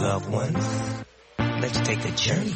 loved ones. Let's take a journey.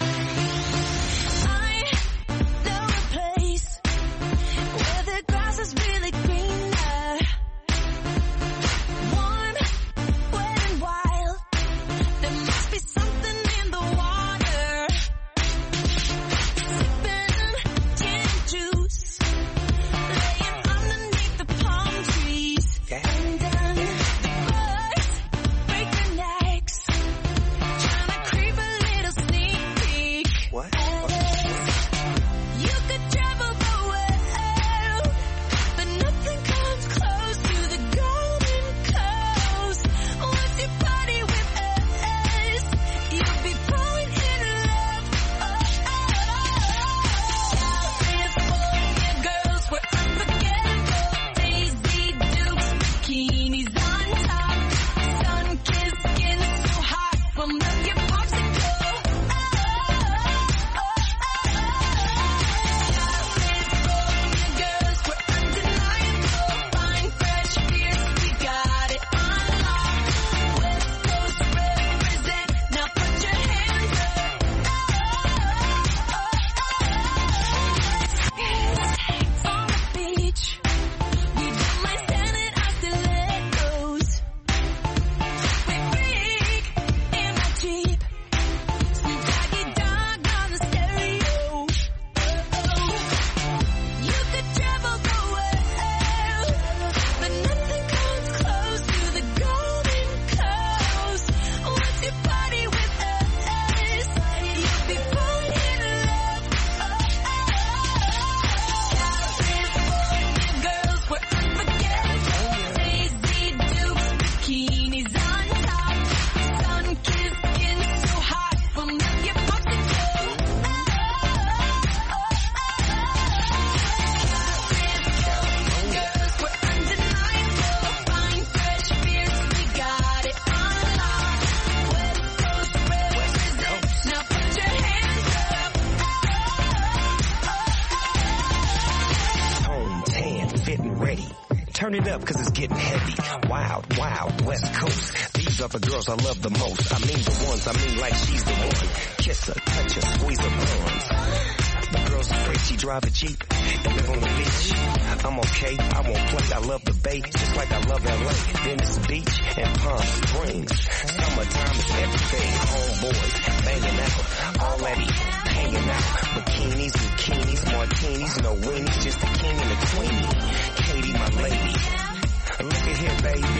Turn it up, cause it's getting heavy. Wild, wild, West Coast. These are the girls I love the most. I mean the ones, I mean like she's the one. Kiss her, touch her, squeeze her buns. The girl's afraid she drive a Jeep and live on the beach. I'm okay, I won't play. I love the bay, just like I love LA. Venice Beach and Palm Springs. Summertime is everything. Homeboys banging out, already hanging out. Bikinis, bikinis, martinis, no weenies, just the king and the queenie. Katie, my lady. Look at here, baby.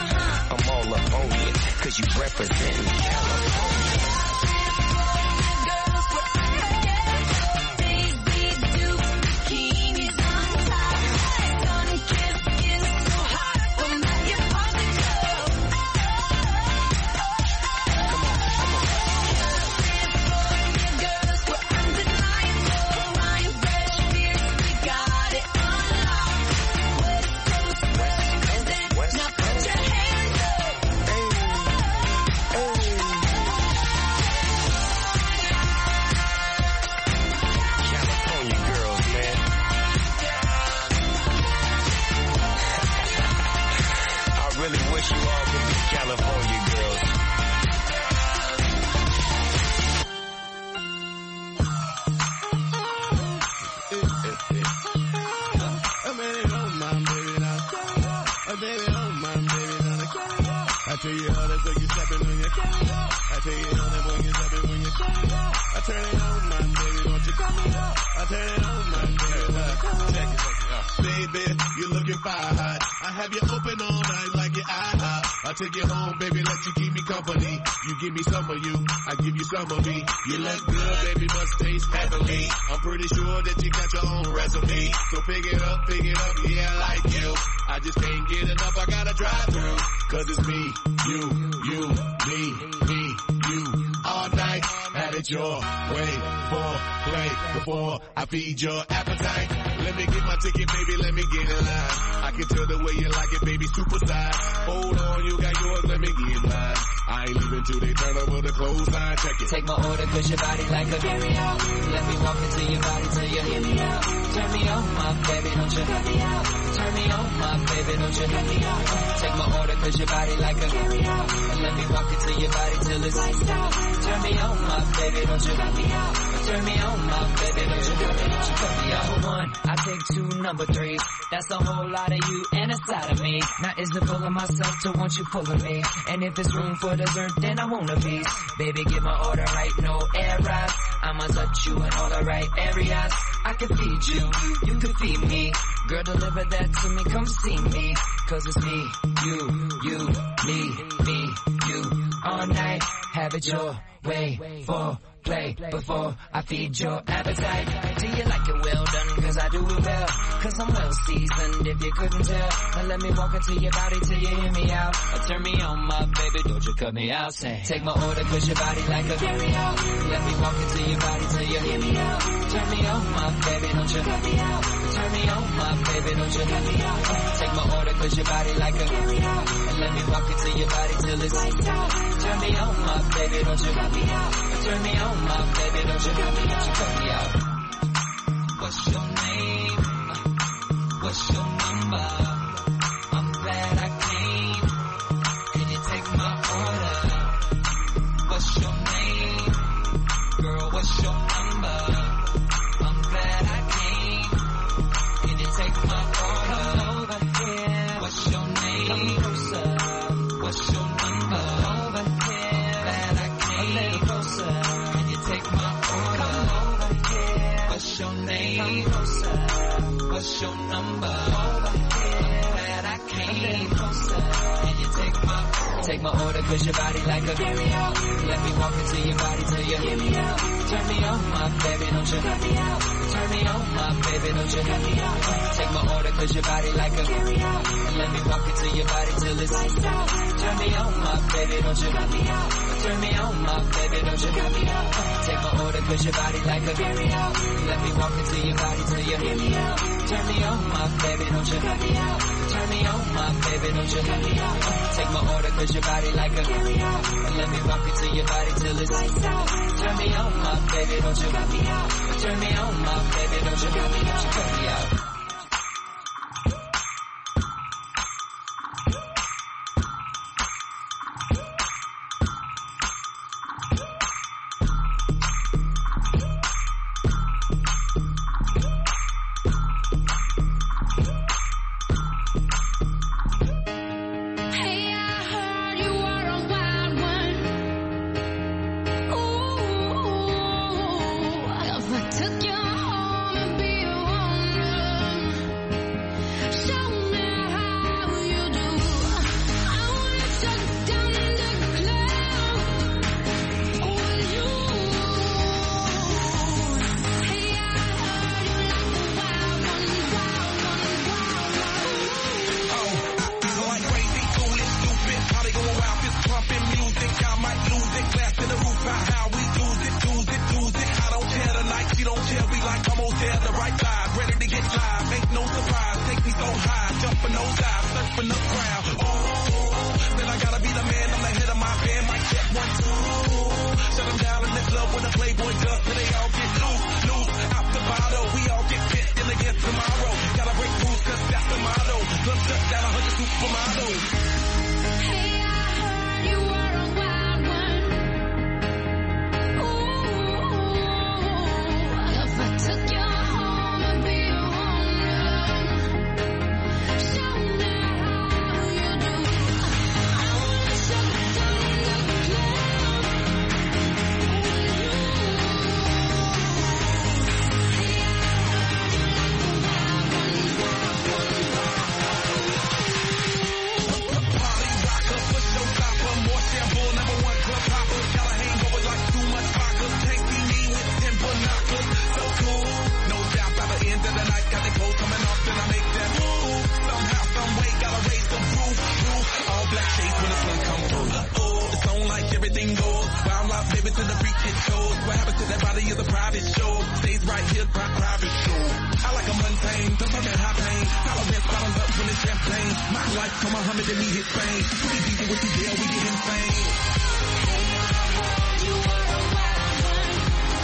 I'm all up on you, cause you represent California. Take you home, baby, let you keep me company. You give me some of you, I give you some of me. You look good, baby, must taste heavenly. I'm pretty sure that you got your own resume. So pick it up, yeah, I like you. I just can't get enough, I gotta drive through. Cause it's me, you, me, you. All night, had it your way, for play, before I feed your appetite. Let me get my ticket, baby, let me get in line. I can tell the way you like it, baby, super size. Hold on, you got yours, let me get mine. I ain't leaving till they turn over the clothesline, check it. Take my order, cause your body like a stereo. Let me walk into your body till you hear me out. Turn me on, my baby, don't you cut me out. Turn me on, my baby, don't you cut me out. Take my order, cause your body like a stereo. Let me walk into your body till it's iced out. Turn me on, my baby, don't you cut me out. Turn me on, my baby, don't you cut me out. You cut me out. Number one, I take two, number three. That's a whole lot of you and a side of me. Now is it full of myself to want you full of me? And if it's room for dessert, then I want a piece. Baby, get my order right, no errors. I'ma touch you in all the right areas. I can feed you, you can feed me. Girl, deliver that to me, come see me. Cause it's me, you, me, you. All night, have it your way, for play before I feed your appetite. Do you like it well done? Cause I do it well. Cause I'm well seasoned if you couldn't tell. Now let me walk into your body till you hear me out. Or turn me on, my baby, don't you cut me out. Say, take my order cause your body like a stereo. Let me walk into your body till you hear me out. Turn me on, my baby, don't you cut me out. Turn me on, my baby, don't you cut me out. Take my order cause your body like a stereo. And let me walk into your body till it's lights out. Turn me on, my baby, don't you cut me out. Turn me on, my baby, don't you cut me out. You cut me out. What's your name? What's your number? I'm glad I came. Can you take my order? What's your name? Girl, what's your number? I'm glad I came. Can you take my order? Come over here. What's your name? Come closer. What's your number? Come over here. Glad I came. A little closer. Can you take my order? Come over here. What's your name? Come closer. What's your number? Over here. Glad I came. Closer. Can you take my order? Take my order cause your body like a stereo. Let me walk into your body till you hear me out. Turn me on, my baby, don't you cut me out. Turn me on, my baby, don't you cut me out. Take my order cause your body like a stereo. And let me walk into your body till it's iced out. Turn me on, my baby, don't you cut me out. Turn me on, my baby, don't you cut me out. Take my order cause your body like a stereo. Let me walk into your body till you hear me out. Turn me on, my baby, don't you cut me out. Turn me on, my baby, don't you cut me out. Take my order cause your body like a stereo. And let me walk into your body till it's lights out. Turn me on, my baby, don't you cut me out. Turn me on, my baby, don't you cut me out. You cut me out. Took you home and be a woman. What happens to that body is a private show. Stays right here, private show. I like a mundane life, come Muhammad, then we hit fame. Pretty people with you there, we get in fame. Hey, I heard you were a wild one.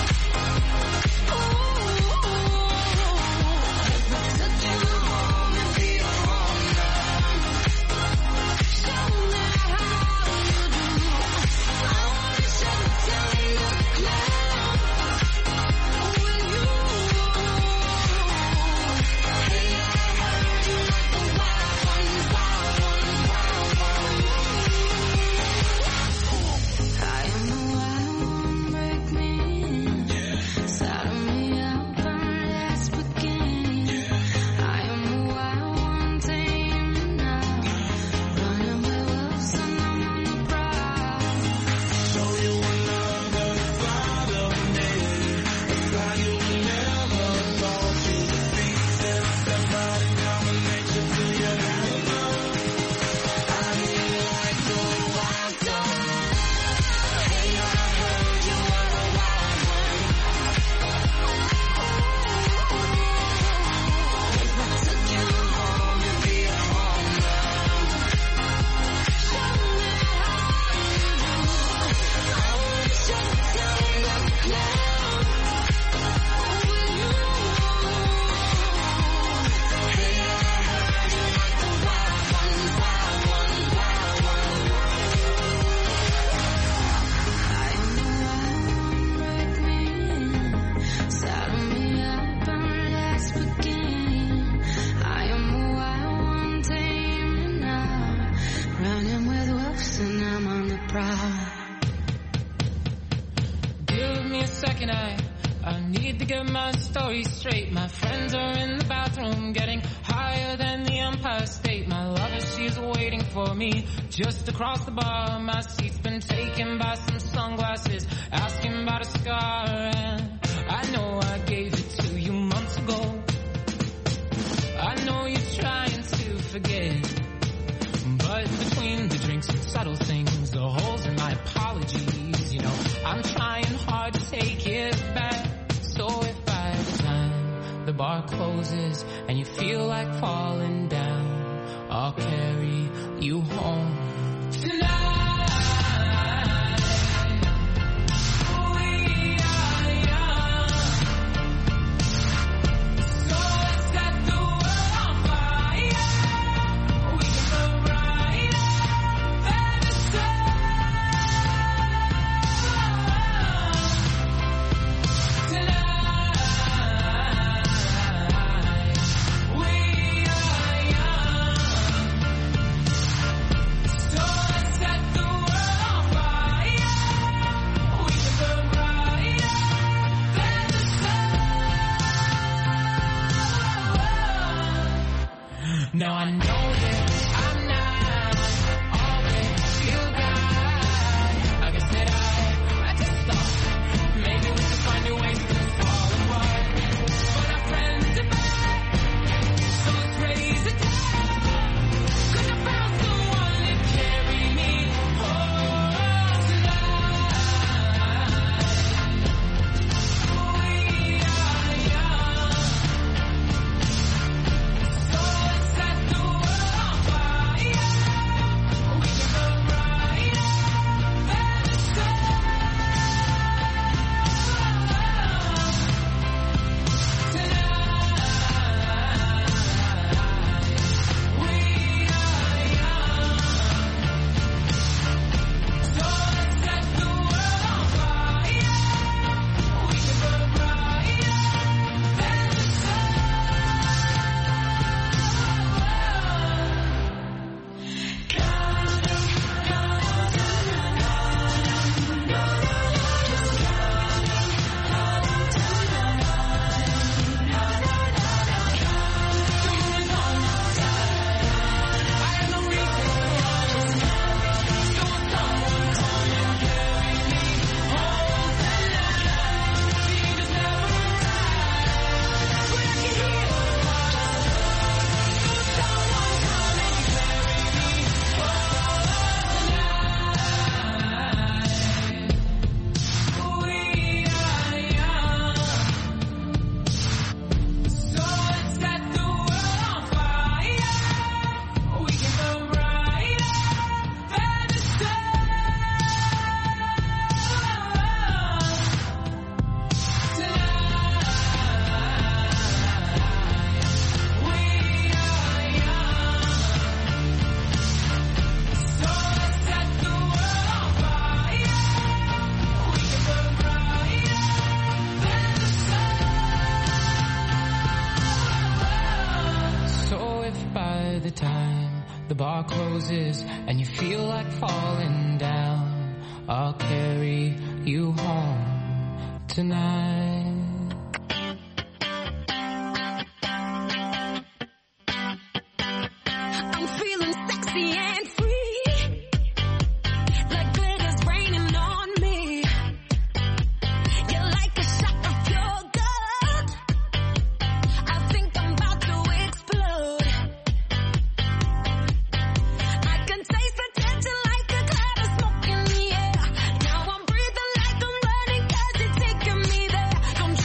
Ooh, I took you home and be your home now. Show me how you do. I wanna show down in the cloud with you. Hey, I heard you like the wild one, wild one, wild one. I am the wild one, break me in. Saddle me up and let's begin. I am the wild one, tame me now. Running with wolves and I'm on the prowl. Show you another side of me, a side you never thought you'd see. Step out in combination to your hello. I mean like the wild dog. Hey, I heard you were a wild one. I took you home and be your home now. Show me how you do. I wanna show down in the cloud with you. Hey, I heard you like the wild one, wild one, wild one. I am the wild one, break me in. Saddle me up and let's begin. I am the wild one, tame me now. Running with wolves and I'm on the prowl. Give me a second, I need to get my story straight. My friends are in the bathroom getting higher than the Empire State. My lover, she's waiting for me just across the bar. My seat's been taken by some sunglasses, asking about a scar. And I know I gave it to you months ago. I know you're trying to forget, but between the drinks and subtle things, the holes in my apologies, you know, I'm trying hard to take it back. So if by the time the bar closes and you feel like falling down, I'll carry you home tonight. We are young, so let's set the world on fire. We can go right and tonight. We are young, bar closes and you feel like falling down, I'll carry you home tonight. I'm feeling sexy and free, like glitter's raining on me. You're like a shot of pure gold. I think I'm about to explode. I can taste the tension like a cloud of smoke in the air. Now I'm breathing like I'm running 'cause you're taking me there. Don't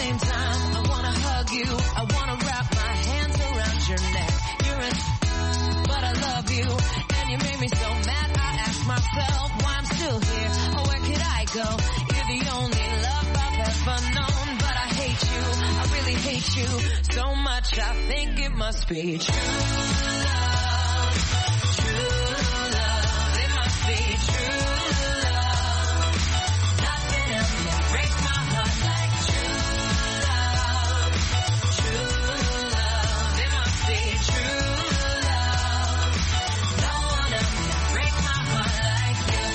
same time, I wanna hug you. I wanna wrap my hands around your neck. You're in, but I love you. And you made me so mad, I ask myself why I'm still here. Or where could I go? You're the only love I've ever known. But I hate you, I really hate you so much, I think it must be true love. True love, it must be true love. Nothing else can break my heart like true love. True love, it must be true love. No one else can break my heart like you.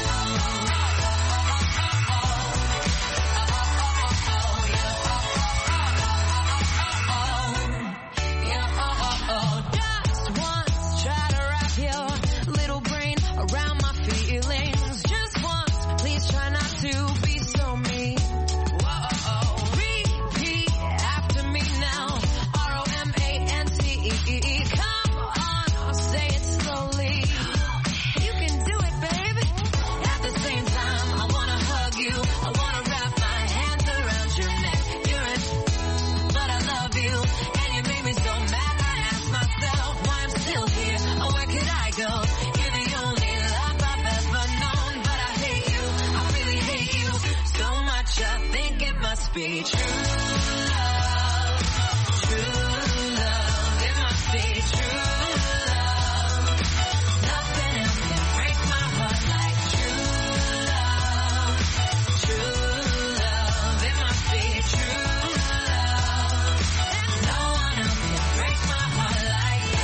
Just once, try to wrap your little brain around my feelings. Just once, please try not to be so mean. Whoa, repeat after me now. ROMANTE. Come on, I'll say it slowly. You can do it, baby. At the same time, I wanna hug you. I wanna wrap my hands around your neck. You're in, but I love you. And you made me so mad, I ask myself why I'm still here. Or where could I go? You're the only love I've ever known. But I hate you, I really hate you so much, I think it must be true love. True love, it must be true love. Nothing else can break my heart like true love. True love, it must be true love. No one else can break my heart like you.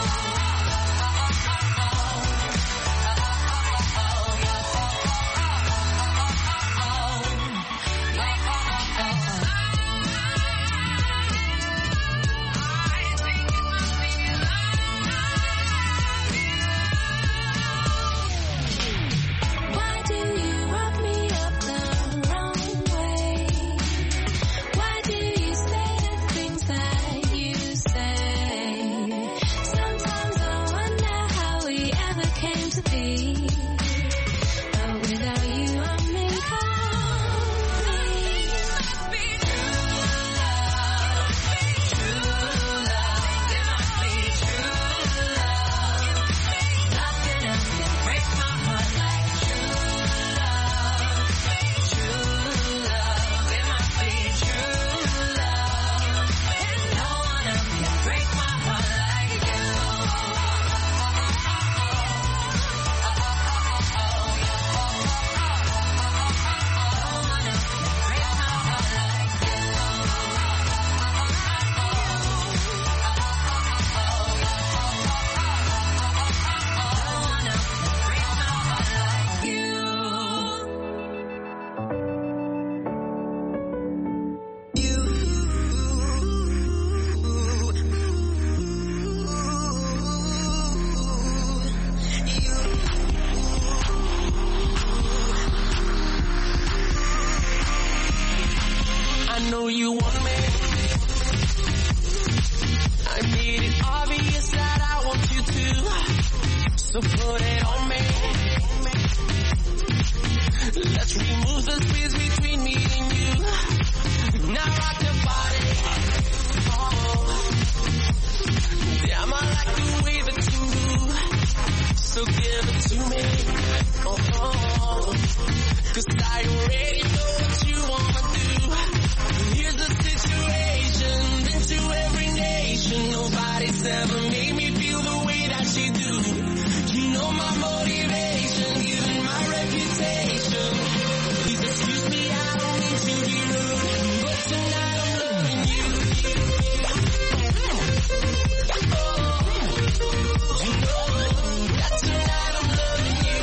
Why do you rub me up the wrong way? Why do you say the things that you say? Sometimes I wonder how we ever came to be. But without you, I'm incomplete. It must be true love. True love. It must be true love. Nothing else can break my heart like true love. True love. It must be true love. No one else can break my heart like you. I know you want me. I made it obvious that I want you to. So put it on me. Let's remove the space between me and you. Now rock your body. Oh. Damn, I like the way that you move. So give it to me. Oh. 'Cause I already know what you wanna do. Here's the situation, been to every nation. Nobody's ever made me feel the way that you do. You know my motivation, given my reputation. Please excuse me, I don't mean to be rude, but tonight I'm loving you. You know that tonight I'm loving you.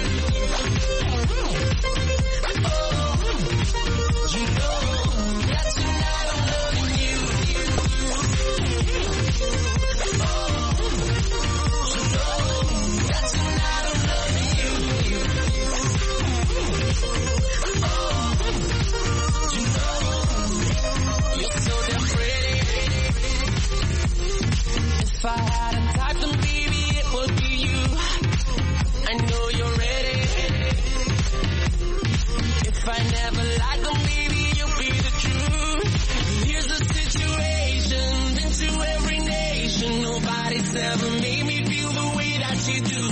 You know that tonight I'm loving you. If I had a type, then baby, it would be you. I know you're ready. If I never lied, then baby, you'll be the truth. never made me feel the way that you do.